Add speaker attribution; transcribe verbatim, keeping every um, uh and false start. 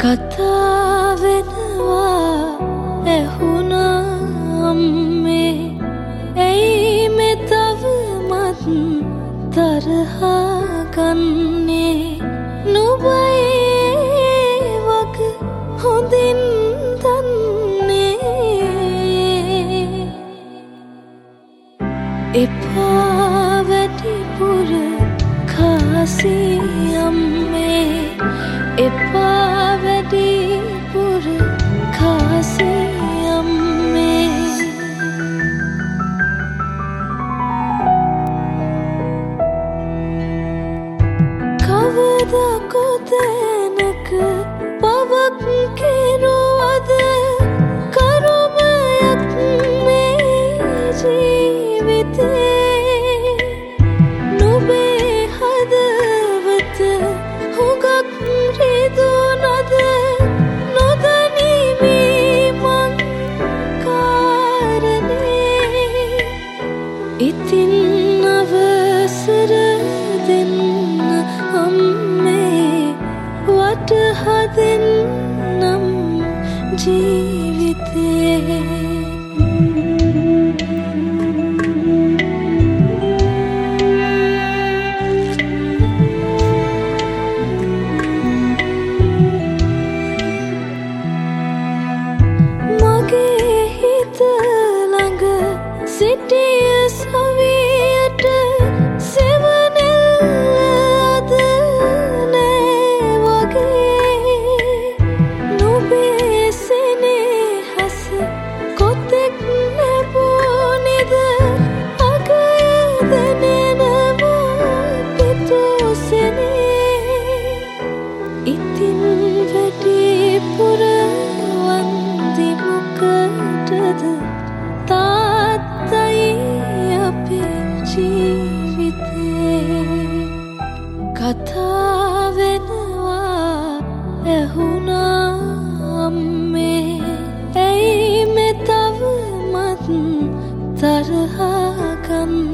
Speaker 1: කතා වෙනවා ඇහුණා අම්මේ ඇයි මේ තවමත් තරහා ගන්නේ නුඹයි වග හොඳින් දන්නේ එපා වැඩිපුර කාසී අම්මේ එපා වැඩිපුර කාසී අම්මේ කවදා කොතැනක පවක් කෙරුවද කරුමයක් මේ ජීවිතේ නුඹේ හදවත හුඟක් රිදුනද නොදනිමි මං කාරණේ ඉතින් අවසර දෙන්න අම්මේ වටහා දෙන්නම් ජීවිතේ සිටිය සවියට සෙවනෙල් අද නෑ වගේ නුඹේ සෙනෙහස කොතෙක් ලැබුණෙද අගය දැනෙනවා පිටුසෙනේ ඉතින් වැඩිපුර වන්දි මොකටද කතා වෙනවා ඇහුණා අම්මේ ඇයි මේ තවමත් තරහා ගන්නේ